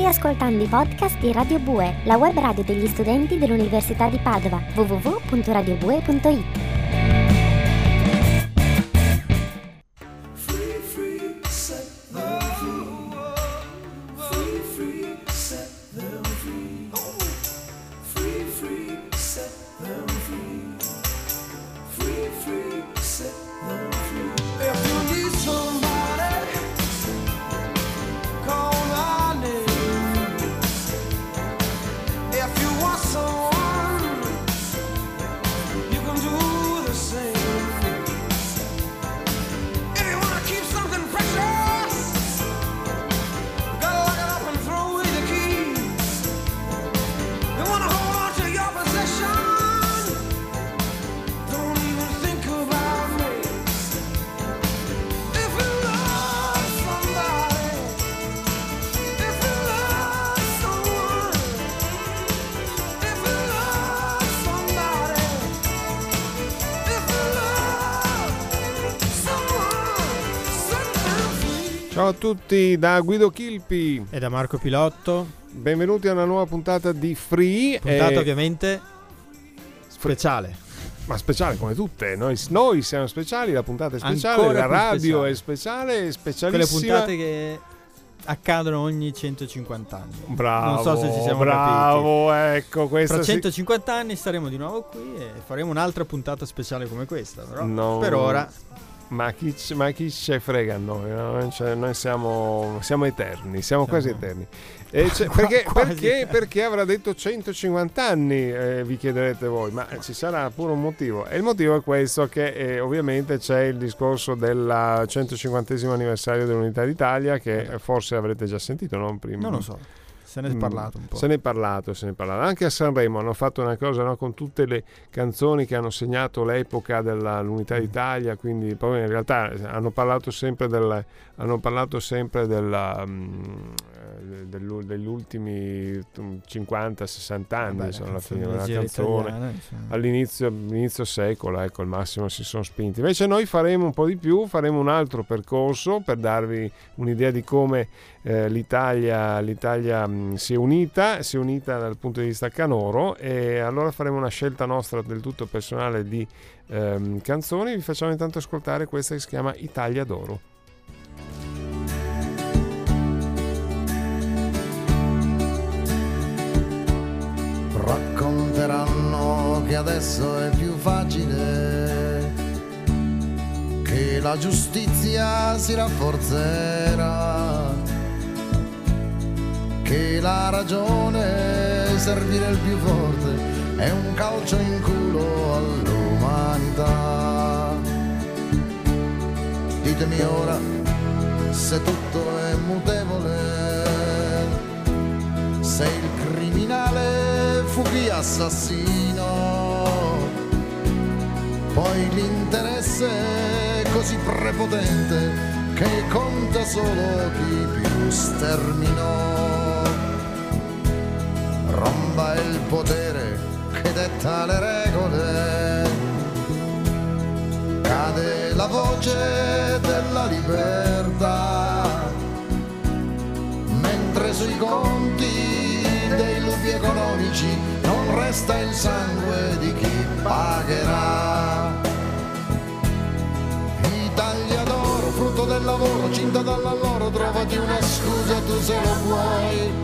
ascoltando i podcast di Radio Bue, la web radio degli studenti dell'Università di Padova, www.radiobue.it. Ciao a tutti da Guido Chilpi e da Marco Pilotto. Benvenuti a una nuova puntata di Free. Puntata ovviamente speciale. Ma speciale come tutte. Noi siamo speciali, la puntata è speciale, Ancora la radio speciale. È speciale, è specialissima. Quelle puntate che accadono ogni 150 anni. Bravo, non so se ci siamo bravo, capiti. Ecco, questa Tra 150 anni staremo di nuovo qui e faremo un'altra puntata speciale come questa, però No. per ora. Ma chi ce frega a noi, no? Cioè, noi siamo eterni, siamo quasi eterni. Perché avrà detto 150 anni, vi chiederete voi, ma ci sarà pure un motivo. E il motivo è questo, che ovviamente c'è il discorso del 150° anniversario dell'Unità d'Italia, che forse avrete già sentito, no? Prima. Non lo so. Se ne è parlato un po'. Se ne è parlato. Anche a Sanremo hanno fatto una cosa, no? Con tutte le canzoni che hanno segnato l'epoca dell'Unità d'Italia, quindi poi in realtà hanno parlato sempre degli ultimi 50-60 anni, insomma, alla fine una canzone all'inizio secolo, ecco, al massimo si sono spinti. Invece noi faremo un po' di più, faremo un altro percorso per darvi un'idea di come l'Italia si è unita dal punto di vista canoro, e allora faremo una scelta nostra del tutto personale di canzoni. Vi facciamo intanto ascoltare questa che si chiama Italia d'Oro. Racconteranno che adesso è più facile, che la giustizia si rafforzerà, che la ragione servire il più forte è un calcio in culo all'umanità. Ditemi ora se tutto è mutevole, se il criminale fu chi assassino, poi l'interesse è così prepotente che conta solo chi più sterminò. Romba il potere che detta le regole, cade la voce della libertà, mentre sui conti dei lupi economici non resta il sangue di chi pagherà. Italia d'oro, frutto del lavoro, cinta dall'alloro, trovati una scusa tu se lo puoi.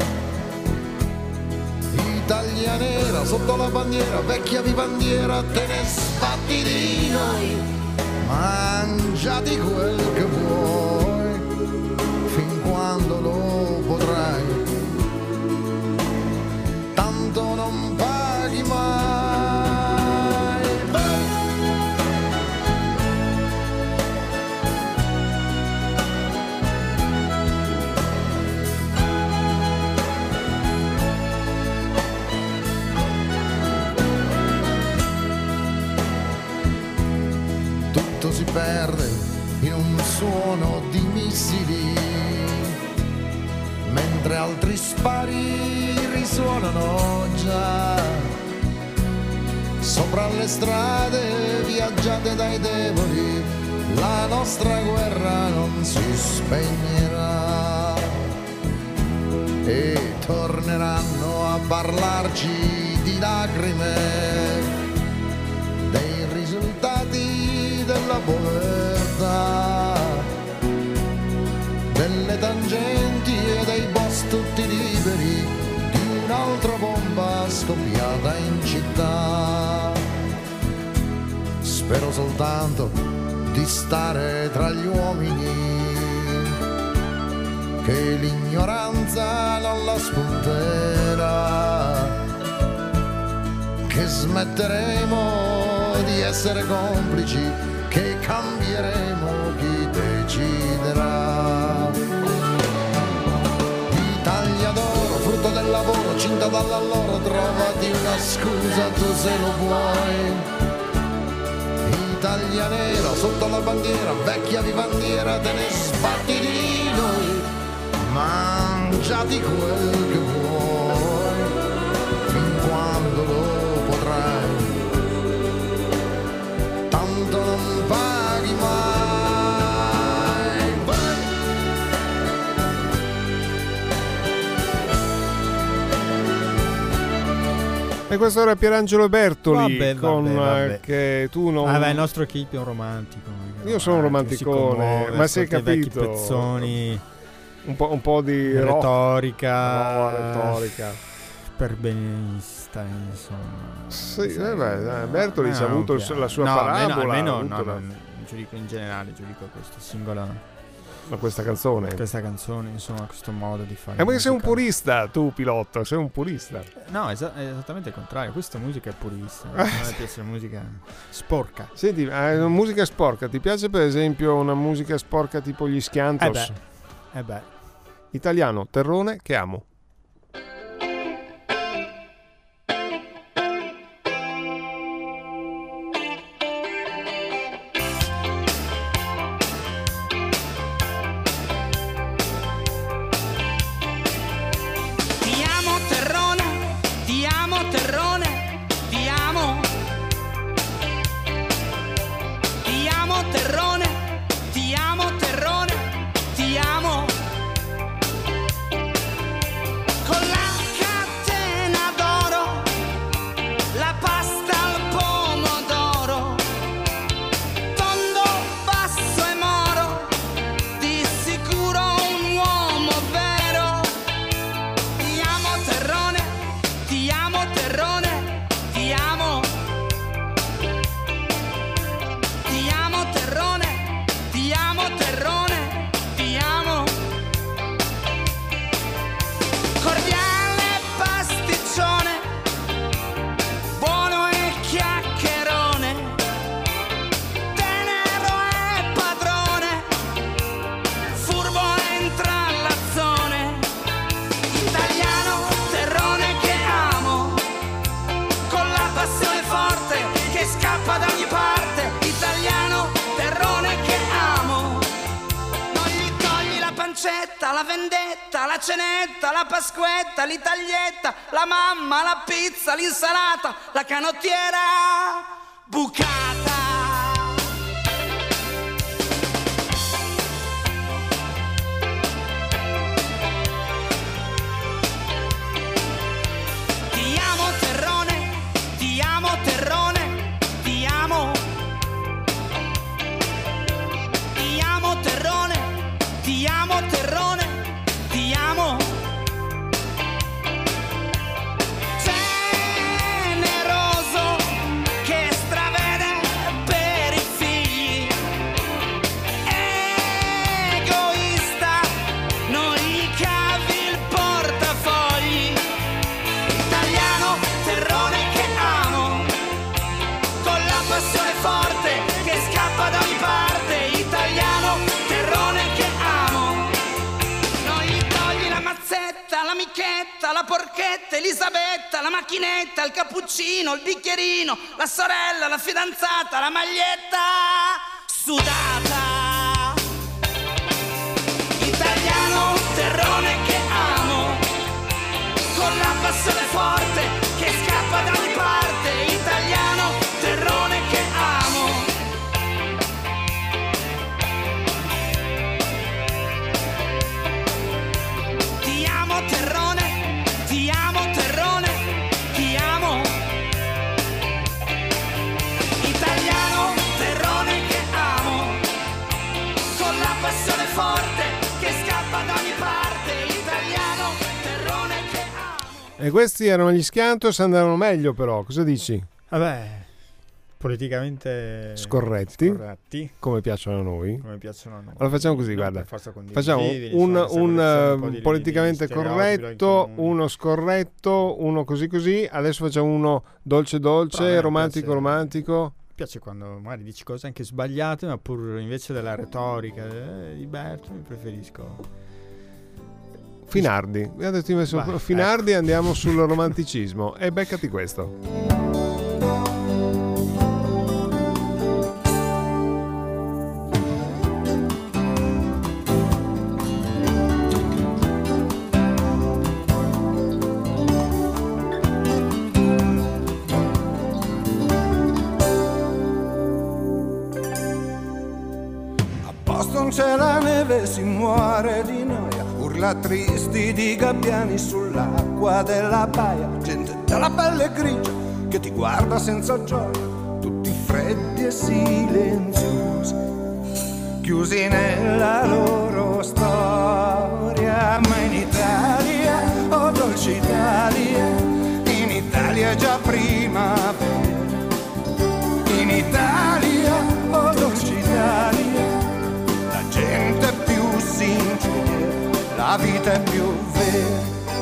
Italia nera sotto la bandiera, vecchia vivandiera, te ne sbatti di noi, mangiati quel che vuoi, fin quando lo potrai, tanto non paghi mai. Tutto si perde in un suono di missili, mentre altri spari risuonano già. Sopra le strade viaggiate dai deboli, la nostra guerra non si spegnerà. E torneranno a parlarci di lacrime, dei risultati della povertà, delle tangenti e dei boss tutti liberi, di un'altra bomba scoppiata in città. Spero soltanto di stare tra gli uomini, che l'ignoranza non la spunterà, che smetteremo di essere complici, che cambieremo chi deciderà. Italia d'oro, frutto del lavoro, cinta dall'alloro, trovati una scusa tu se lo vuoi. Italia nera, sotto la bandiera, vecchia vivandiera, te ne sbatti di noi. Mangiati quel che vuoi, fin quando lo potrai, tanto non paghi mai. E questo era Pierangelo Bertoli. Vabbè. Che tu non... il nostro Chip è un romantico. Io sono un romanticone, ma si è capito. Vecchi pezzoni. Un po' di retorica. Per benista, insomma. Sì, Bertoli ha avuto la sua parabola. Almeno non giudico in generale, giudico questo singolo. Ma questa canzone, insomma, questo modo di fare. Perché sei un purista, tu pilota, sei un purista. No, è esattamente il contrario. Questa musica è purista. A me piace la musica sporca. Senti, musica sporca. Ti piace per esempio una musica sporca tipo gli Schiantos? Italiano, terrone che amo. La vendetta, la cenetta, la pasquetta, l'itaglietta, la mamma, la pizza, l'insalata, la canottiera bucata. Ti amo terrone, ti amo terrone, ti amo. Ti amo terrone, ti amo terrone. Ti amo, generoso che stravede per i figli, egoista, non gli cavi il portafogli. Italiano, terrone che amo, con la passione forte che scappa da ogni parte. Italiano, terrone che amo. L'amichetta, la porchetta, Elisabetta, la macchinetta, il cappuccino, il bicchierino, la sorella, la fidanzata, la maglietta sudata. Italiano, terrone che amo, con la passione forte che scappa da ogni parte. Italiano, terrone che amo. Ti amo terrone, E questi erano gli Schiantos, andavano meglio però, cosa dici? Vabbè, politicamente scorretti, come piacciono a noi. Allora facciamo così, guarda, facciamo un politicamente corretto, uno scorretto, uno così, adesso facciamo uno dolce, romantico. Mi piace quando magari dici cose anche sbagliate, ma pur invece della retorica di Bertoli preferisco Finardi. Mi ha detto Finardi, ecco. Andiamo sul romanticismo e beccati questo. C'è la neve, si muore di noia, urla tristi di gabbiani sull'acqua della baia, gente dalla pelle grigia che ti guarda senza gioia, tutti freddi e silenziosi, chiusi nella loro storia. Ma in Italia, oh dolce Italia, in Italia è già primavera, in Italia, oh dolce Italia, gente più sincera, la vita è più vera.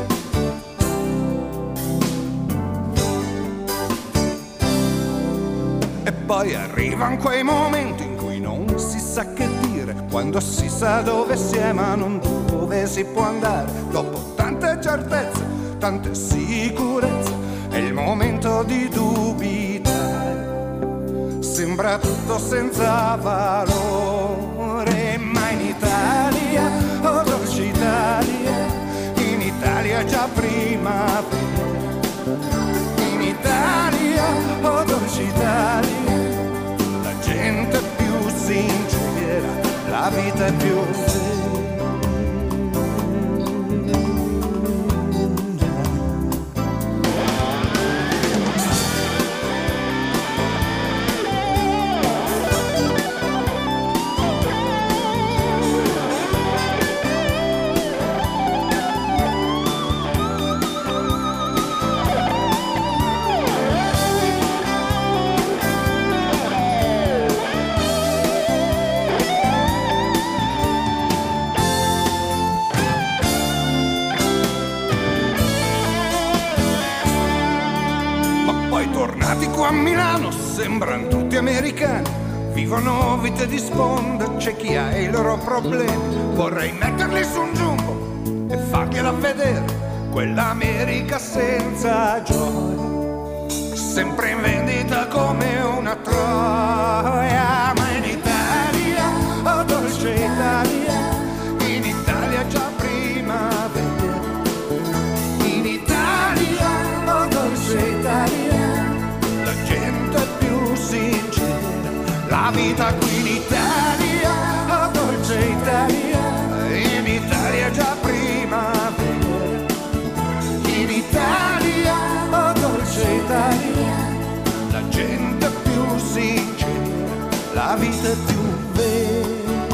E poi arrivano quei momenti in cui non si sa che dire, quando si sa dove si è ma non dove si può andare. Dopo tante certezze, tante sicurezze, è il momento di dubitare. Sembra tutto senza valore. Ma in Italia, oh dolce Italia, in Italia è già primavera, in Italia, oh dolce Italia, la gente è più sincera, la vita è più vera. Qua a Milano sembrano tutti americani, vivono vite di sponda, c'è chi ha i loro problemi. Vorrei metterli su un giumbo e fargliela vedere, quell'America senza gioia, sempre in vendita come una troia. Ma in Italia, oh dolce Italia, in Italia già primavera, in Italia, oh dolce Italia, gente più sincera, la vita qui in Italia, oh dolce Italia, in Italia già primavera, in Italia, oh dolce Italia, la gente più sincera, la vita è più vera.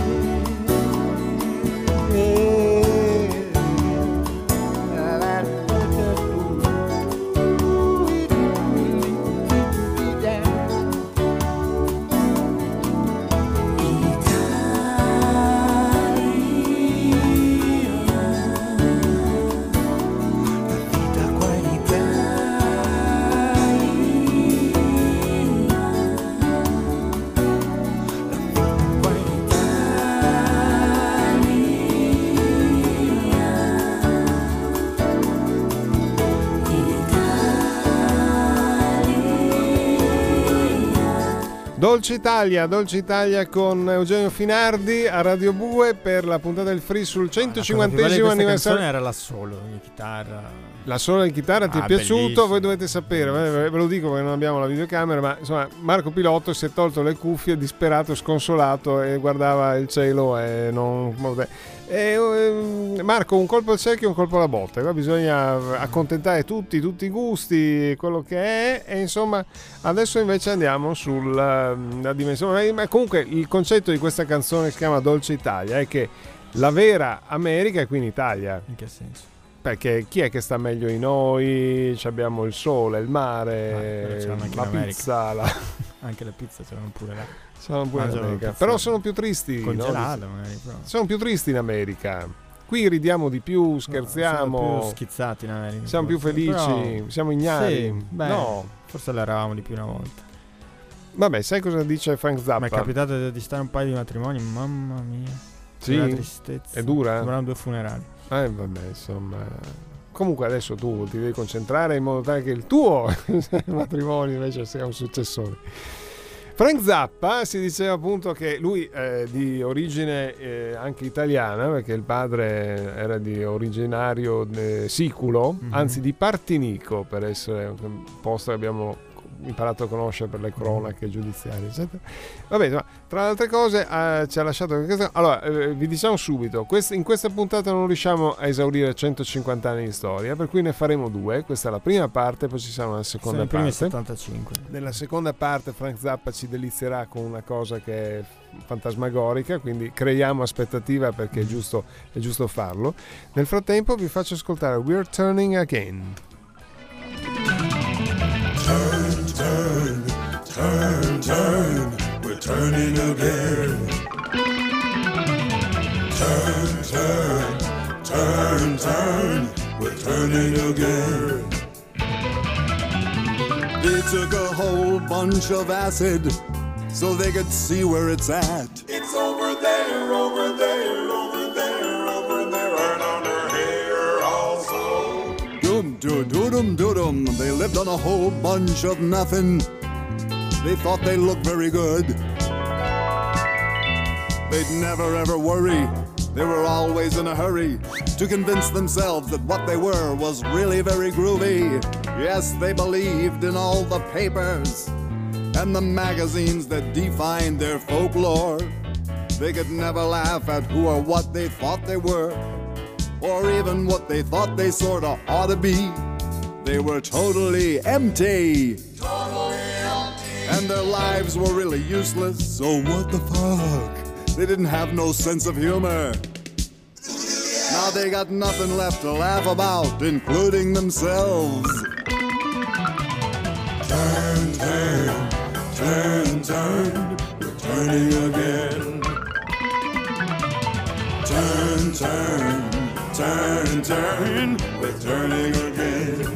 Dolce Italia con Eugenio Finardi a Radio Bue per la puntata del Free sul 150esimo anniversario. Era l'assolo di chitarra. L'assolo di chitarra ti è piaciuto? Bellissimo. Voi dovete sapere, ve lo dico perché non abbiamo la videocamera, ma insomma Marco Pilotto si è tolto le cuffie disperato, sconsolato e guardava il cielo e non... Marco, un colpo al cerchio e un colpo alla botta, qua bisogna accontentare tutti i gusti, quello che è, e insomma adesso invece andiamo sulla dimensione. Ma comunque il concetto di questa canzone che si chiama Dolce Italia è che la vera America è qui in Italia. In che senso? perché chi è che sta meglio di noi? Abbiamo il sole, il mare, la pizza, anche la pizza ce l'hanno pure là. Sono pure in America. Però sono più tristi, congelata, magari, però. Sono più tristi in America. Qui ridiamo di più, scherziamo, siamo più schizzati in America, siamo più felici, però, siamo ignari. Sì, no, forse l'eravamo di più una volta. Vabbè, sai cosa dice Frank Zappa? Mi è capitato di stare un paio di matrimoni, mamma mia. Sì, la tristezza. È dura? Sembrano 2 funerali. Vabbè, insomma. Comunque adesso tu ti devi concentrare in modo tale che il tuo matrimonio invece sia un successore. Frank Zappa si diceva appunto che lui è di origine anche italiana, perché il padre era di originario siculo, anzi di Partinico, per essere un posto che abbiamo imparato a conoscere per le cronache giudiziarie, eccetera. Vabbè, ma tra le altre cose ci ha lasciato. Allora, vi diciamo subito, in questa puntata non riusciamo a esaurire 150 anni di storia, per cui ne faremo 2. Questa è la prima parte, poi ci sarà una seconda parte. Sono i primi 75. Nella seconda parte Frank Zappa ci delizierà con una cosa che è fantasmagorica, quindi creiamo aspettativa perché è giusto farlo. Nel frattempo vi faccio ascoltare We're Turning Again. Turn, turn, turn, turn, we're turning again. Turn, turn, turn, turn, we're turning again. They took a whole bunch of acid so they could see where it's at. It's over there, over there, over there, over there, right under here also. Doodum. They lived on a whole bunch of nothing. They thought they looked very good. They'd never ever worry. They were always in a hurry to convince themselves that what they were was really very groovy. Yes, they believed in all the papers and the magazines that defined their folklore. They could never laugh at who or what they thought they were, or even what they thought they sorta ought to be. They were totally empty. And their lives were really useless, so what the fuck? They didn't have no sense of humor. Now they got nothing left to laugh about, including themselves. Turn, turn, turn, turn, we're turning again. Turn, turn, turn, turn, we're turning again.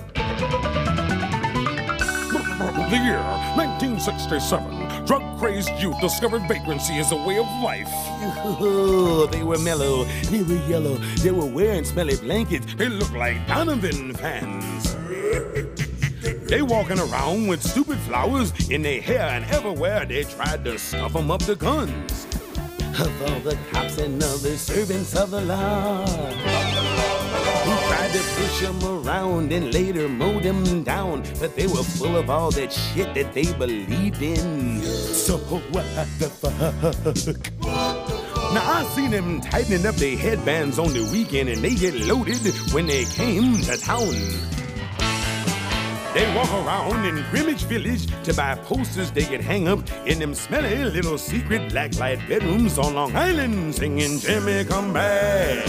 The year 1967, drug-crazed youth discovered vagrancy as a way of life. Ooh, they were mellow, they were yellow, they were wearing smelly blankets. They looked like Donovan fans. They walking around with stupid flowers in their hair, and everywhere they tried to stuff them up the guns. Of all the cops and other servants of the law, who tried to push them around and later mow them down, but they were full of all that shit that they believed in. So what the fuck? Now I seen them tightening up their headbands on the weekend, and they get loaded when they came to town. They walk around in Greenwich Village to buy posters they could hang up in them smelly little secret blacklight bedrooms on Long Island, singing Jimmy Come Back.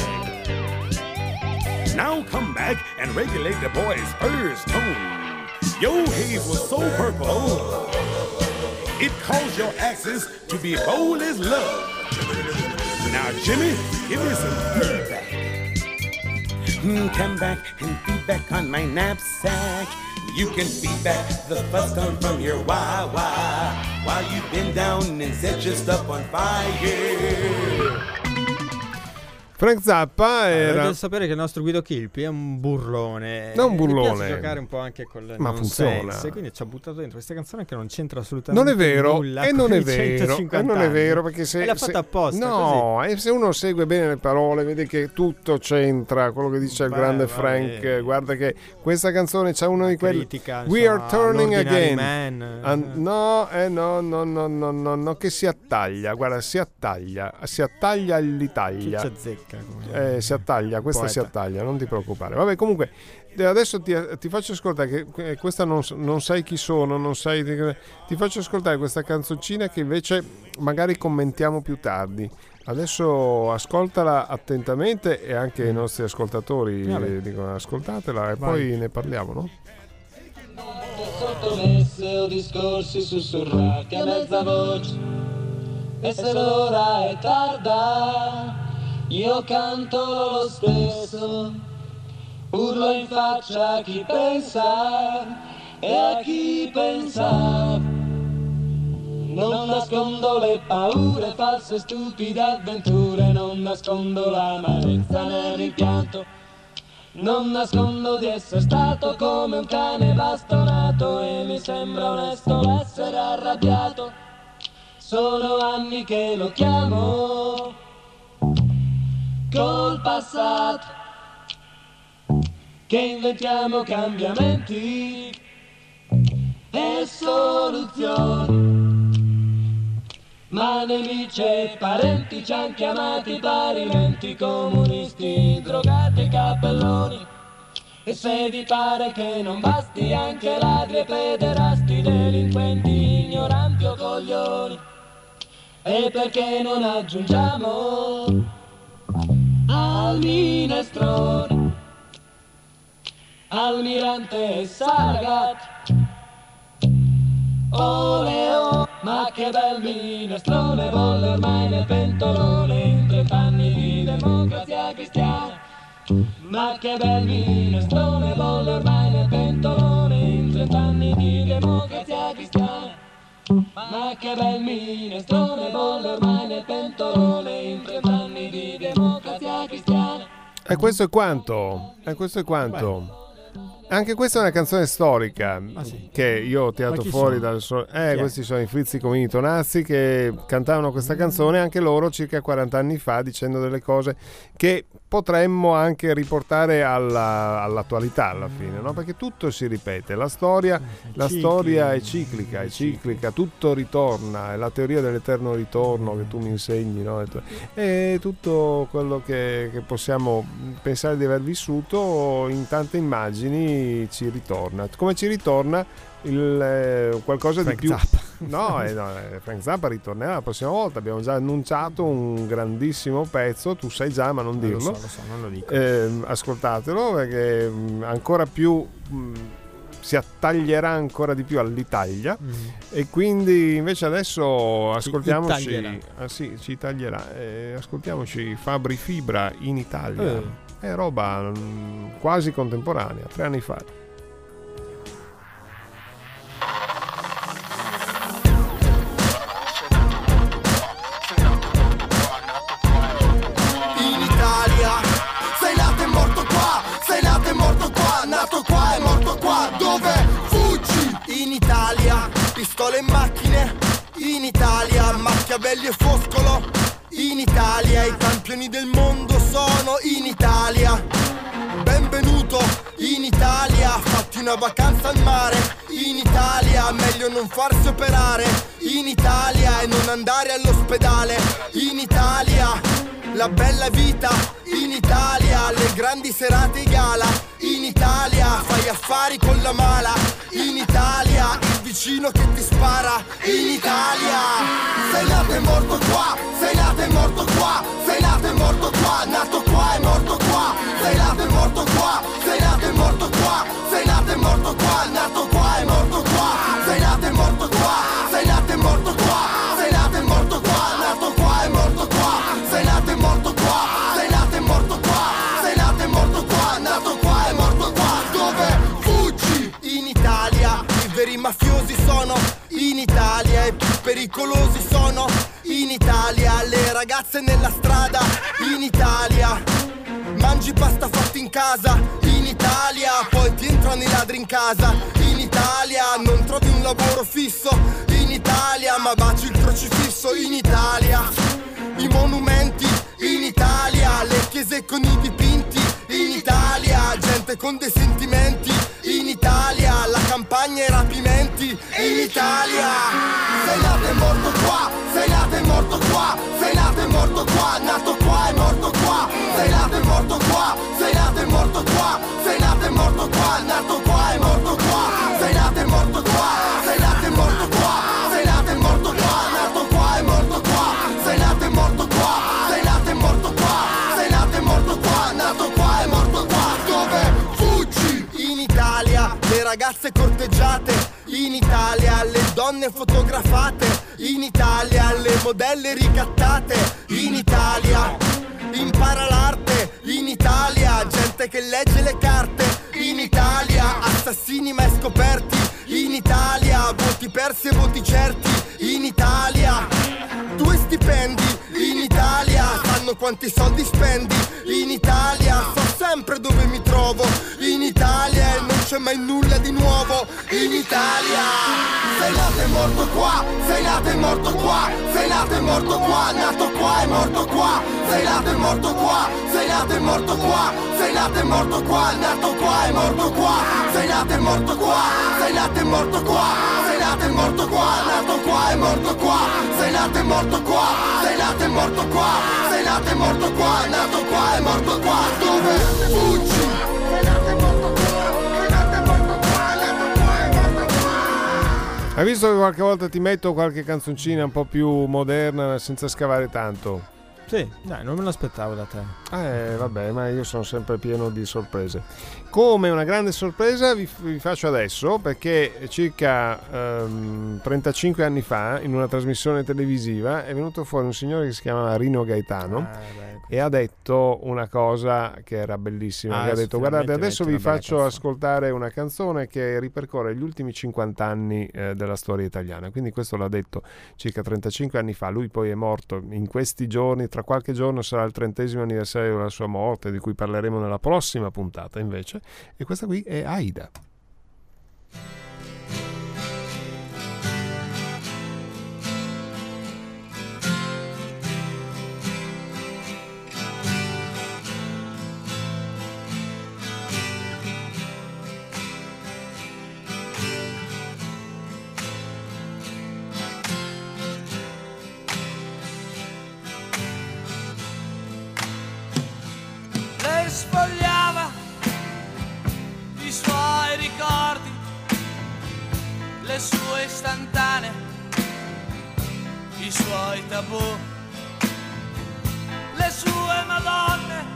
Now come back and regulate the boys' first tone. Your haze was so purple, it caused your axes to be bold as love. Now Jimmy, give me some feedback. Come back and feedback on my knapsack. You can feedback the fuss come from your wah-wah while you've been down and set your stuff on fire. Frank Zappa era... Devo sapere che il nostro Guido Chilpi è un burlone. Non un burlone. Mi piace giocare un po' anche con le ma funziona. Quindi ci ha buttato dentro questa canzone che non c'entra assolutamente nulla. Non è vero, nulla e non è vero, e non è vero, perché se... E l'ha fatta apposta, no, così. E se uno segue bene le parole, vede che tutto c'entra, quello che dice il grande Frank. Guarda che questa canzone c'ha uno di quelli... Critica, We are turning again. No, no, che si attaglia, guarda, si attaglia l'Italia. Chi ci azzecca? Si attaglia, questa Poeta. si attaglia, non ti preoccupare. Vabbè, comunque adesso ti faccio ascoltare che questa non sai chi sono, ti faccio ascoltare questa canzoncina che invece magari commentiamo più tardi. Adesso ascoltala attentamente e anche i nostri ascoltatori dicono ascoltatela e poi ne parliamo, no? Sottomesse o discorsi sussurrati a mezza voce, e se l'ora è tarda io canto lo stesso, urlo in faccia a chi pensa e a chi pensa. Non nascondo le paure, false stupide avventure, non nascondo l'amarezza né il rimpianto, non nascondo di essere stato come un cane bastonato e mi sembra onesto l'essere arrabbiato. Sono anni che lo chiamo col passato, che inventiamo cambiamenti e soluzioni. Ma nemici e parenti ci han chiamati parimenti, comunisti, drogati e cappelloni. E se vi pare che non basti, anche ladri e pederasti, delinquenti, ignoranti o coglioni. E perché non aggiungiamo al minestrone Almirante e Saragat, oleo, ma che bel minestrone bolle ormai nel pentolone in 30 anni di democrazia cristiana. Ma che bel minestrone bolle ormai nel pentolone in 30 anni di democrazia cristiana. Ma che bel minestrone bolle ormai nel pentolone in 30 anni di democrazia cristiana. E questo è quanto. Beh. Anche questa è una canzone storica che io ho tirato fuori dal questi sono i Frizzi Comini Tonazzi che cantavano questa canzone anche loro circa 40 anni fa, dicendo delle cose che potremmo anche riportare all'attualità alla fine, no? Perché tutto si ripete, la storia è ciclica, tutto ritorna, è la teoria dell'eterno ritorno che tu mi insegni, no? E tutto quello che possiamo pensare di aver vissuto in tante immagini ci ritorna, come ci ritorna qualcosa Frank di più Zappa. no, Frank Zappa ritornerà la prossima volta, abbiamo già annunciato un grandissimo pezzo, tu sai già ma non dirlo, lo so, non lo dico. Ascoltatelo perché ancora più si attaglierà ancora di più all'Italia e quindi invece adesso ascoltiamoci ci taglierà ascoltiamoci Fabri Fibra in Italia. È roba quasi contemporanea, 3 anni fa. In Italia sei nato e morto qua, sei nato e morto qua, nato qua e morto qua, dove fuggi? In Italia pistole e macchine, in Italia Machiavelli e Foscolo, in Italia i campioni del mondo sono in Italia. Benvenuto in Italia, fatti una vacanza al mare. In Italia meglio non farsi operare. In Italia e non andare all'ospedale. In Italia la bella vita. In Italia le grandi serate e gala. In Italia fai affari con la mala. In Italia il vicino che ti spara. In Italia sei nato e morto qua, sei nato e morto qua, sei nato e morto qua, nato qua e morto qua, sei nato e morto qua, sei nato e morto qua, sei nato e morto qua, nato qua e morto qua, sei nato e morto qua, sei nato e morto qua, sei nato e morto qua, nato qua e morto qua, sei nato e morto qua, sei nato e morto qua, sei nato e morto qua, nato qua e morto qua, dove fuggi? In Italia i veri mafiosi sono in Italia, i più pericolosi sono in Italia, le ragazze nella strada in Italia, mangi pasta fatta in casa in Italia, poi ti entrano i ladri in casa in Italia, non trovi un lavoro fisso in Italia, ma baci il crocifisso in Italia, i monumenti in Italia, le chiese con i dipinti in Italia, gente con dei sentimenti in Italia, la campagna e i rapimenti in Italia. Sei nato e morto qua, sei nato e morto qua, sei nato e morto qua, nato qua e morto qua, sei nato e morto qua, sei nato e morto qua, sei nato e morto qua, nato qua e morto qua, sei nato e morto qua, sei nato e morto qua, sei nato e morto qua, nato qua e morto qua, sei nato e morto qua, ragazze corteggiate, in Italia le donne fotografate, in Italia le modelle ricattate, in Italia impara l'arte, in Italia gente che legge le carte, in Italia assassini mai scoperti, in Italia voti persi e voti certi, in Italia 2 stipendi, in Italia sanno quanti soldi spendi, in Italia so sempre dove mi trovo, in Italia non c'è mai nulla di nuovo, in Italia sei nato e morto qua, sei nato e morto qua, sei nato e morto qua, nato qua e morto qua, sei nato e morto qua, sei nato e morto qua, sei nato e morto qua, nato qua e morto qua, sei nato e morto qua, sei nato e morto qua, sei nato e morto qua, nato qua e morto qua, sei nato e morto qua, sei nato e morto qua, sei nato e morto qua, nato qua e morto qua, dove fuggi? Sei nato e morto qua, sei nato e morto qua, nato qua e morto qua. Hai visto che qualche volta ti metto qualche canzoncina un po' più moderna senza scavare tanto? Sì, dai, non me l'aspettavo da te. Vabbè, ma io sono sempre pieno di sorprese. Come una grande sorpresa vi faccio adesso, perché circa 35 anni fa, in una trasmissione televisiva, è venuto fuori un signore che si chiamava Rino Gaetano e ha detto una cosa che era bellissima. Che ha detto: guardate, adesso vi faccio ascoltare una canzone che ripercorre gli ultimi 50 anni della storia italiana. Quindi questo l'ha detto circa 35 anni fa. Lui poi è morto in questi giorni. Tra qualche giorno sarà il 30° anniversario della sua morte, di cui parleremo nella prossima puntata invece, e questa qui è Aida. Sfogliava i suoi ricordi, le sue istantanee, i suoi tabù, le sue madonne,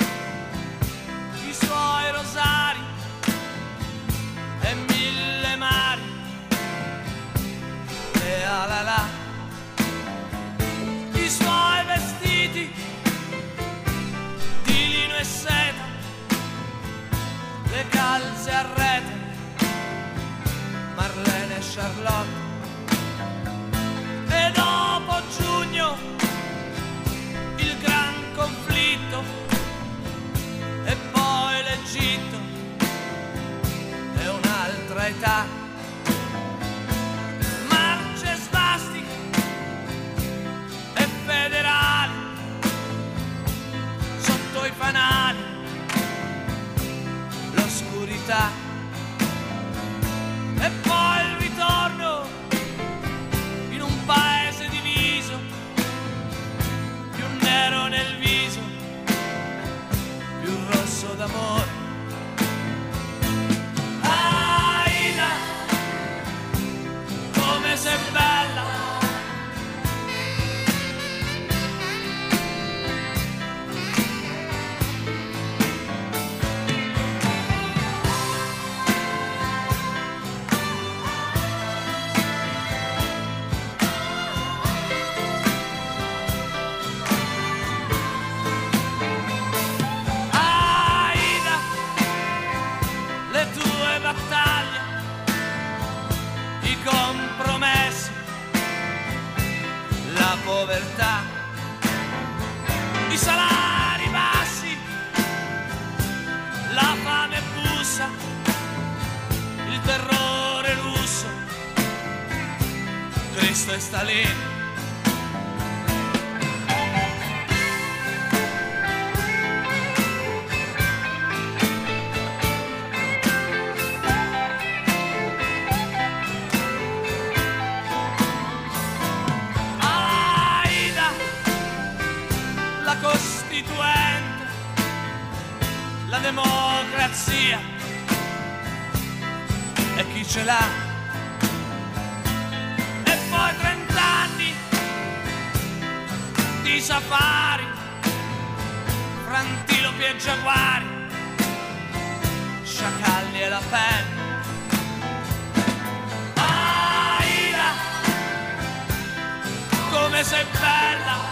i suoi rosari e 1000 mari e alala, i suoi vestiti e seta, le calze a rete, Marlene e Charlotte, e dopo giugno il gran conflitto, e poi l'Egitto e un'altra età, marce svastiche e federali sotto i fanali, l'oscurità, e poi il ritorno in un paese diviso, più nero nel viso, più rosso d'amore. Aida, come sei bella, compromessi, la povertà, i salari bassi, la fame bussa, il terrore russo, Cristo e Stalin. La democrazia e chi ce l'ha, e poi 30 anni di safari fra antilopi e giaguari, sciacalli e la penna, sei bella.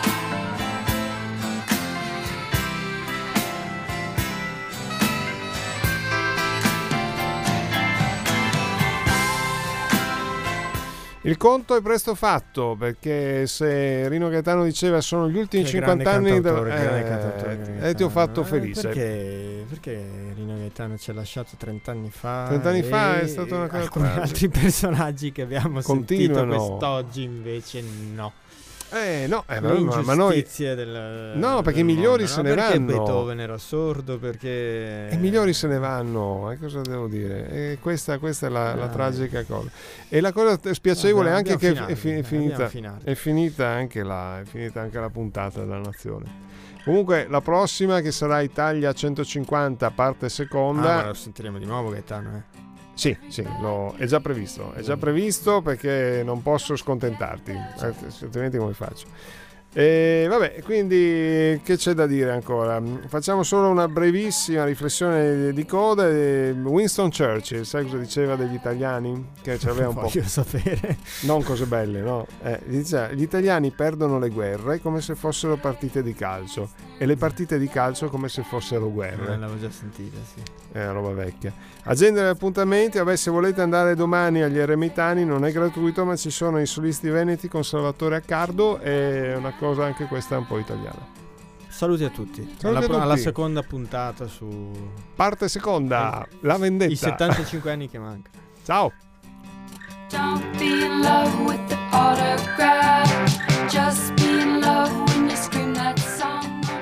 Il conto è presto fatto, perché se Rino Gaetano diceva sono gli ultimi 50 anni ti ho fatto felice. Perché Rino Gaetano ci ha lasciato 30 anni fa? 30 anni fa è stato una cosa. Alcuni altri personaggi che abbiamo sentito quest'oggi invece no. Ma noi perché i migliori se ne vanno. Perché Beethoven era sordo, perché i migliori se ne vanno, cosa devo dire? E questa è la tragica cosa. E la cosa spiacevole è anche che è finita anche la puntata della Nazione. Comunque la prossima, che sarà Italia 150 parte seconda, ma lo sentiremo di nuovo Gaetano, Sì, è già previsto perché non posso scontentarti, altrimenti come faccio? Vabbè, quindi che c'è da dire ancora? Facciamo solo una brevissima riflessione di coda. Winston Churchill, sai cosa diceva degli italiani? Che c'aveva un Voglio sapere. Non cose belle, no? Diceva, gli italiani perdono le guerre come se fossero partite di calcio e le partite di calcio come se fossero guerre. L'avevo già sentita, sì. È una roba vecchia. Agenda degli appuntamenti. Se volete andare domani agli Eremitani non è gratuito, ma ci sono i solisti veneti con Salvatore Accardo, e una cosa anche questa un po' italiana. Saluti a tutti. Alla seconda puntata su parte seconda, la vendetta, i 75 anni che mancano. Ciao. Don't be in love with the autograph, just be in love when you scream that song.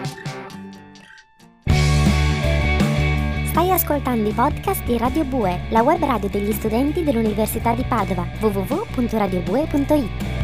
Stai ascoltando i podcast di Radio Bue, la web radio degli studenti dell'Università di Padova, www.radiobue.it.